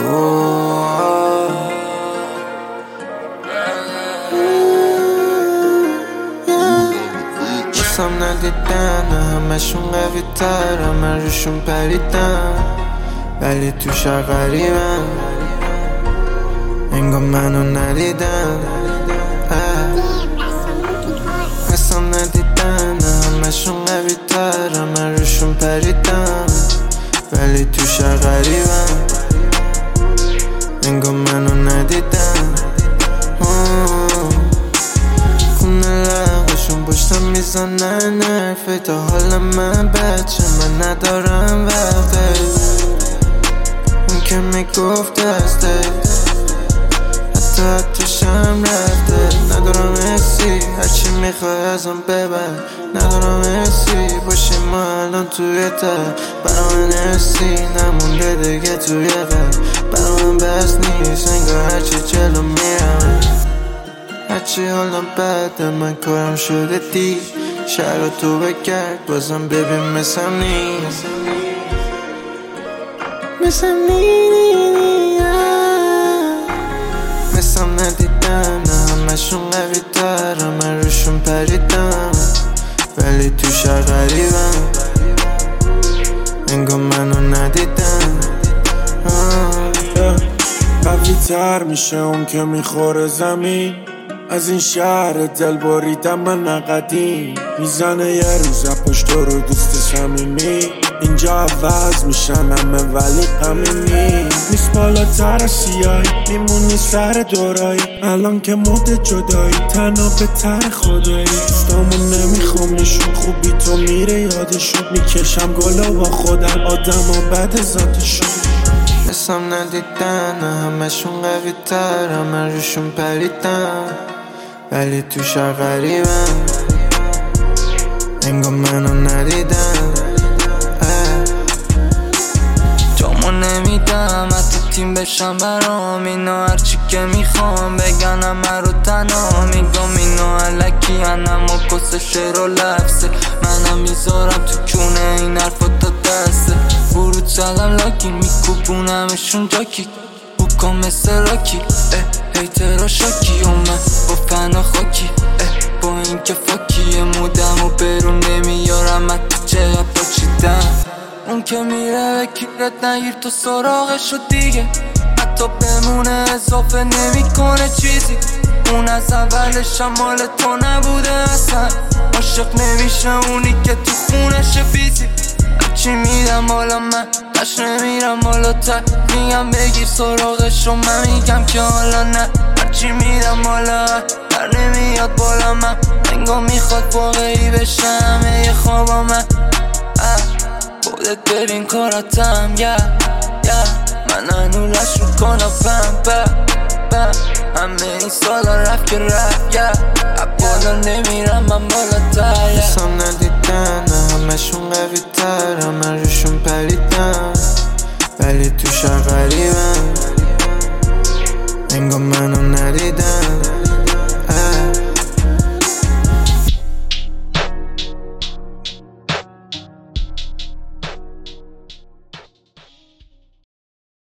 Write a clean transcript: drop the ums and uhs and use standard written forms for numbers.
بسم ندیدن همشون قوی تر، من روشون پریدم ولی توش غریبم، انگار منو ندیدن. بسم ندیدن همشون قوی تر، من روشون پریدم ولی توش غریبم، انگار منو ندیدن. پشتم میزنن حرفه تا حال من بچه، من ندارم وقته اون که میگفت دسته، حتی شم رفته. ندارم حسی هرچی میخوای ازم ببر، ندارم حسی باشیم ما الان توی تر. برا من حسی نمونده دیگه توی قلب، برا من بس نیست انگار هرچی جلو میرم، هرچی حالم بده من کارم شده دی. شهر تو بگرد بازم ببین مثل نیست، مثل ندیدن همشون قوی تر، من روشون پریدم ولی توش غریبم، انگار منو ندیدن. قوی تر میشه اون که میخوره زمین، از این شهر دل بریدم من نقدیم، میزنه یه روز پشت رو دوست صمیمی. اینجا عوض میشن همه ولی غمی نیست، بالاتر از سیاهی میمونی سر دورایی. الان که مد جدایی تنها به تر خدایی، دوستامون نمیخوام نشون خوبی تو میره یادشون، میکشم گلا با خودم آدم و بد ذاتشون. بسم ندیدن همشون قوی تر، من روشون پریدم ولی توش غریبم، انگار منو ندیدن. جامو نمیدم حتی تیم بشم برام، اینا هرچی که میخوام بگن همه رو تنها میگم، اینا علکی هنم و کس شعر و لفظه، منم میذارم تو کونه این حرفا تا دسته. ورود زدم لاکی میکوبونمشون جاکی، بکن مثل راکی هیترا شاکی، و من با فنا خاکی با این که فاکیه مودم و برون نمیارم حتی چقدر پاچیدم. اون که میره به کیرت نگیر تو سراغشو دیگه، حتی بمونه اضافه نمیکنه چیزی، اون از اولش مال تو نبوده اصلا، عاشق نمیشه اونی که تو خونش بیزی. چی میدم حالا من قش نمیرم بالاتر، میگم بگیر سراغش و من میگم که حالا نه، هرچی میدم حالا در نمیاد بالا من، انگار میخواد واقعی بشه همه خوابا من. خودت ببین کاراتم من هنولش رو کنم بم همه این سالا رفت که رفت بالا نمیرم من بالاتر. بسم ندیدن همشون قوی تر، من روشون پریدم ولی توش غریبم، انگار منو ندیدن.